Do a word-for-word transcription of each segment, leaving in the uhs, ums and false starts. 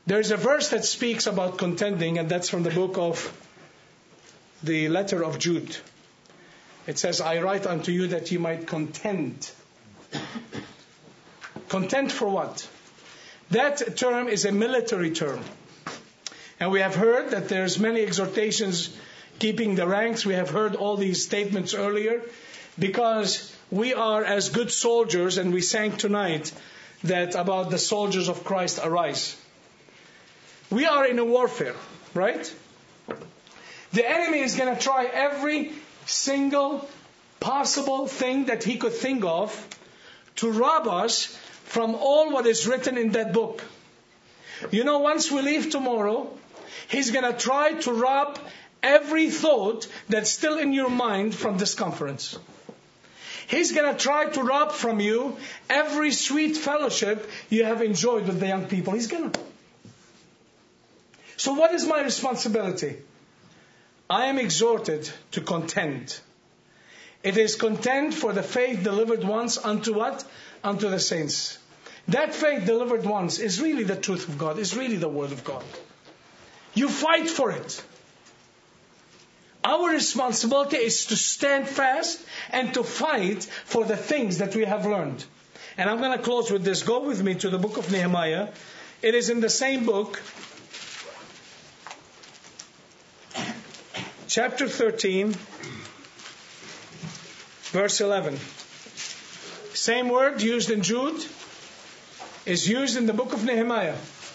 There's a verse that speaks about contending, and that's from the book of the letter of Jude. It says, I write unto you that you might contend. Contend for what? That term is a military term. And we have heard that there's many exhortations keeping the ranks. We have heard all these statements earlier because we are as good soldiers, and we sang tonight that about the soldiers of Christ arise. We are in a warfare, right? The enemy is going to try every single possible thing that he could think of to rob us from all what is written in that book. You know, once we leave tomorrow, he's going to try to rob every thought that's still in your mind from this conference. He's going to try to rob from you every sweet fellowship you have enjoyed with the young people. He's going to. So what is my responsibility? I am exhorted to contend. It is contend for the faith delivered once unto what? Unto the saints. That faith delivered once is really the truth of God, is really the Word of God. You fight for it. Our responsibility is to stand fast and to fight for the things that we have learned. And I'm going to close with this. Go with me to the book of Nehemiah. It is in the same book. Chapter thirteen, verse eleven. Same word used in Jude is used in the book of Nehemiah.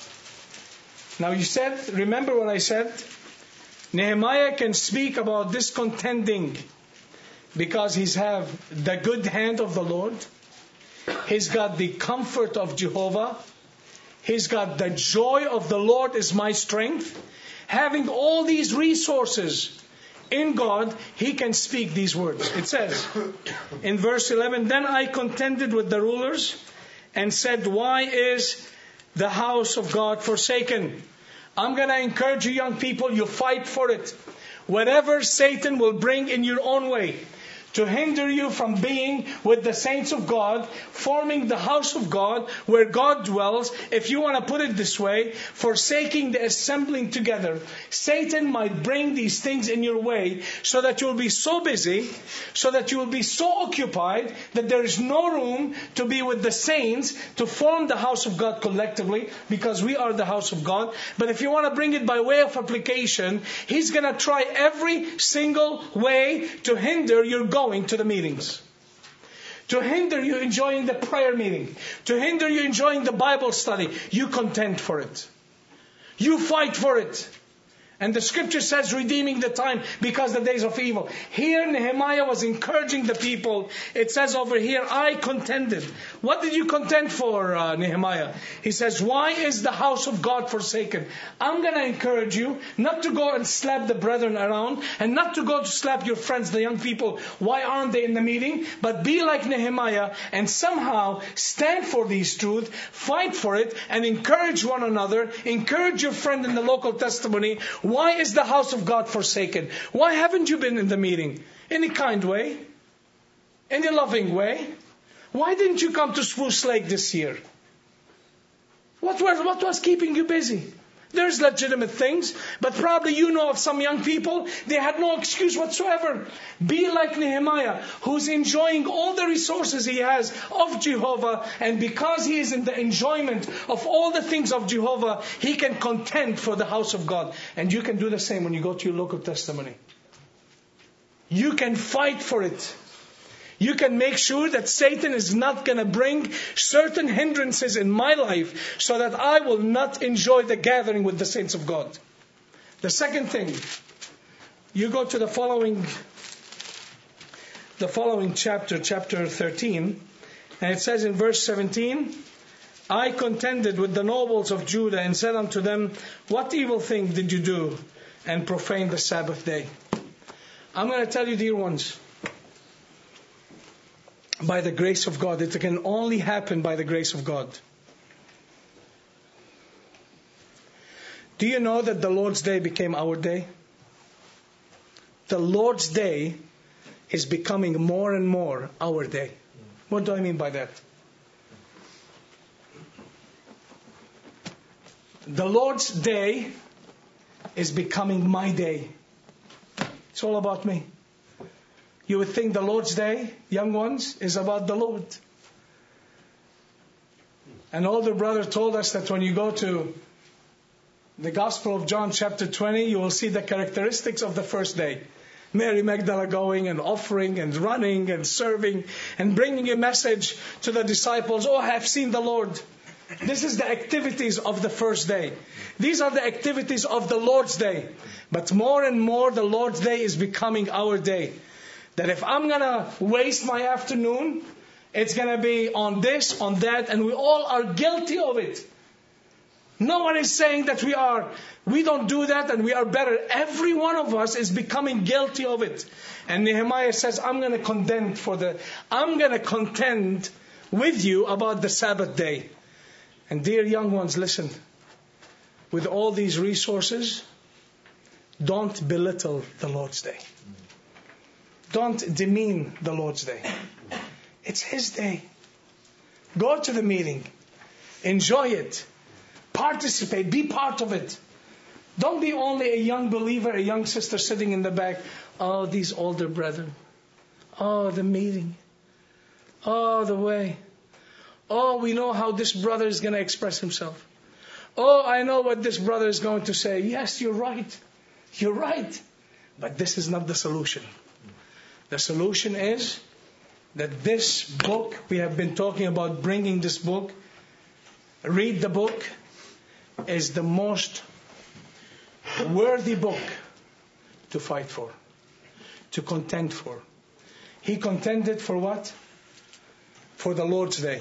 Now you said, remember what I said? Nehemiah can speak about this contending because he's have the good hand of the Lord. He's got the comfort of Jehovah. He's got the joy of the Lord is my strength. Having all these resources in God, he can speak these words. It says in verse eleven, then I contended with the rulers and said, why is the house of God forsaken? I'm going to encourage you young people, you fight for it. Whatever Satan will bring in your own way to hinder you from being with the saints of God, forming the house of God where God dwells, if you want to put it this way, forsaking the assembling together. Satan might bring these things in your way so that you will be so busy, so that you will be so occupied that there is no room to be with the saints to form the house of God collectively, because we are the house of God. But if you want to bring it by way of application, he's going to try every single way to hinder your going to the meetings, to hinder you enjoying the prayer meeting, to hinder you enjoying the Bible study. You contend for it. You fight for it. And the scripture says, redeeming the time because the days of evil. Here Nehemiah was encouraging the people. It says over here, I contended. What did you contend for, uh, Nehemiah? He says, why is the house of God forsaken? I'm going to encourage you not to go and slap the brethren around, and not to go to slap your friends, the young people. Why aren't they in the meeting? But be like Nehemiah and somehow stand for these truths, fight for it, and encourage one another. Encourage your friend in the local testimony. Why is the house of God forsaken? Why haven't you been in the meeting? In a kind way? In a loving way? Why didn't you come to Spruce Lake this year? What was, what was keeping you busy? There's legitimate things, but probably you know of some young people, they had no excuse whatsoever. Be like Nehemiah, who's enjoying all the resources he has of Jehovah, and because he is in the enjoyment of all the things of Jehovah, he can contend for the house of God. And you can do the same when you go to your local testimony. You can fight for it. You can make sure that Satan is not going to bring certain hindrances in my life so that I will not enjoy the gathering with the saints of God. The second thing, you go to the following, the following chapter, chapter thirteen, and it says in verse seventeen, I contended with the nobles of Judah and said unto them, what evil thing did you do and profane the Sabbath day? I'm going to tell you, dear ones, by the grace of God. It can only happen by the grace of God. Do you know that the Lord's Day became our day? The Lord's Day is becoming more and more our day. What do I mean by that? the Lord's day is becoming my day. It's all about me. You would think the Lord's day, young ones, is about the Lord. An older brother told us that when you go to the Gospel of John chapter twenty, you will see the characteristics of the first day. Mary Magdalene going and offering and running and serving and bringing a message to the disciples. Oh, I have seen the Lord. This is the activities of the first day. These are the activities of the Lord's day. But more and more, the Lord's day is becoming our day. That if I'm going to waste my afternoon, it's going to be on this, on that, and we all are guilty of it. No one is saying that we are, we don't do that and we are better. Every one of us is becoming guilty of it. And Nehemiah says, I'm going to contend for the, I'm going to contend with you about the Sabbath day. And dear young ones, listen. With all these resources, don't belittle the Lord's day. Don't demean the Lord's day. It's His day. Go to the meeting. Enjoy it. Participate. Be part of it. Don't be only a young believer, a young sister sitting in the back. Oh, these older brethren. Oh, the meeting. Oh, the way. Oh, we know how this brother is going to express himself. Oh, I know what this brother is going to say. Yes, you're right. You're right. But this is not the solution. The solution is that this book, we have been talking about bringing this book, read the book, is the most worthy book to fight for, to contend for. He contended for what? For the Lord's day.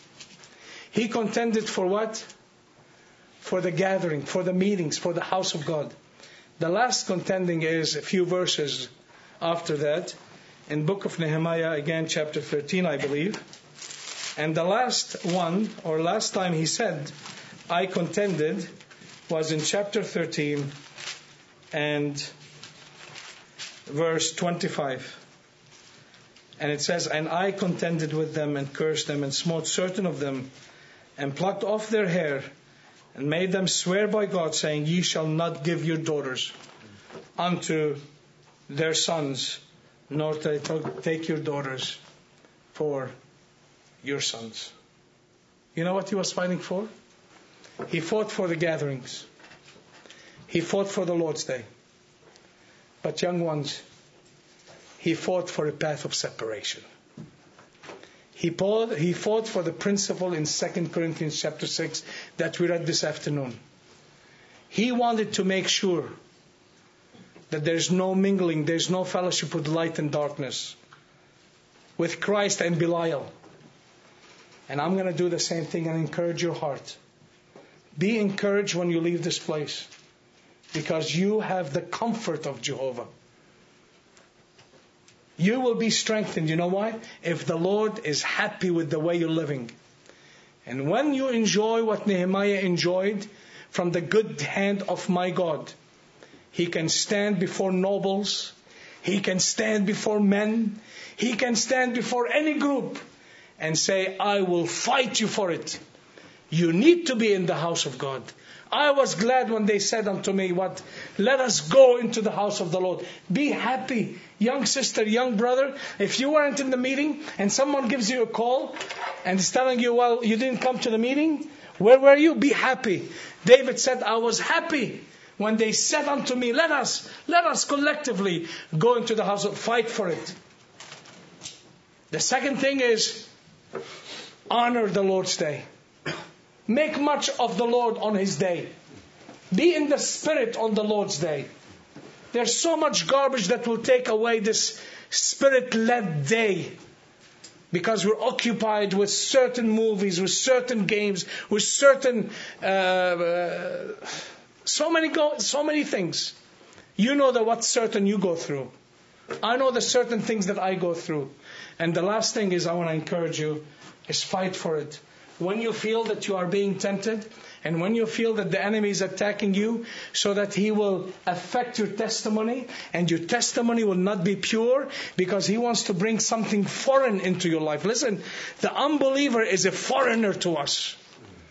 He contended for what? For the gathering, for the meetings, for the house of God. The last contending is a few verses after that, in book of Nehemiah, again, chapter thirteen, I believe. And the last one, or last time he said, I contended, was in chapter thirteen and verse twenty-five. And it says, and I contended with them and cursed them and smote certain of them and plucked off their hair and made them swear by God, saying, ye shall not give your daughters unto their sons, nor take your daughters for your sons. You know what he was fighting for? He fought for the gatherings. He fought for the Lord's day. But young ones, he fought for a path of separation. He fought, he fought for the principle in Second Corinthians chapter six that we read this afternoon. He wanted to make sure that there's no mingling, there's no fellowship with light and darkness, with Christ and Belial. And I'm going to do the same thing and encourage your heart. Be encouraged when you leave this place, because you have the comfort of Jehovah. You will be strengthened. You know why? If the Lord is happy with the way you're living. And when you enjoy what Nehemiah enjoyed from the good hand of my God, he can stand before nobles. He can stand before men. He can stand before any group and say, I will fight you for it. You need to be in the house of God. I was glad when they said unto me, what? Let us go into the house of the Lord. Be happy. Young sister, young brother, if you weren't in the meeting and someone gives you a call and is telling you, well, you didn't come to the meeting, where were you? Be happy. David said, I was happy when they said unto me, let us, let us collectively go into the house of, fight for it. The second thing is, honor the Lord's day. Make much of the Lord on His day. Be in the Spirit on the Lord's day. There's so much garbage that will take away this Spirit-led day, because we're occupied with certain movies, with certain games, with certain uh, uh, so many go, so many things. You know that what certain you go through. I know the certain things that I go through. And the last thing is, I want to encourage you, is fight for it. When you feel that you are being tempted, and when you feel that the enemy is attacking you so that he will affect your testimony, and your testimony will not be pure because he wants to bring something foreign into your life. Listen, the unbeliever is a foreigner to us.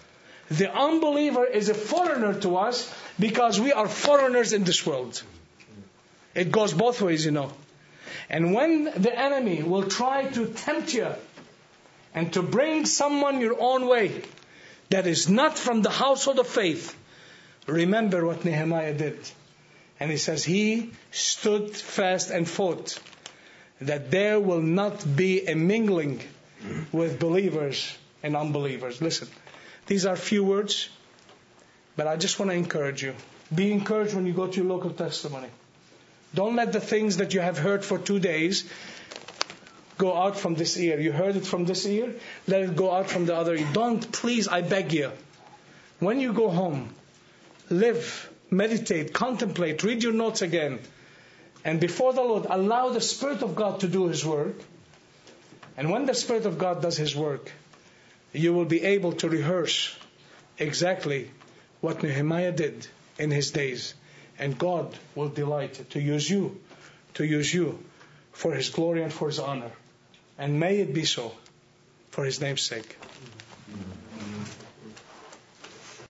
The unbeliever is a foreigner to us because we are foreigners in this world. It goes both ways, you know. And when the enemy will try to tempt you and to bring someone your own way that is not from the household of faith, remember what Nehemiah did. And he says he stood fast and fought that there will not be a mingling with believers and unbelievers. Listen, these are few words, but I just want to encourage you. Be encouraged when you go to your local testimony. Don't let the things that you have heard for two days go out from this ear. You heard it from this ear, let it go out from the other ear. Don't, please, I beg you. When you go home, live, meditate, contemplate, read your notes again. And before the Lord, allow the Spirit of God to do His work. And when the Spirit of God does His work, you will be able to rehearse exactly what Nehemiah did in his days. And God will delight to use you, to use you for His glory and for His honor. And may it be so for His name's sake.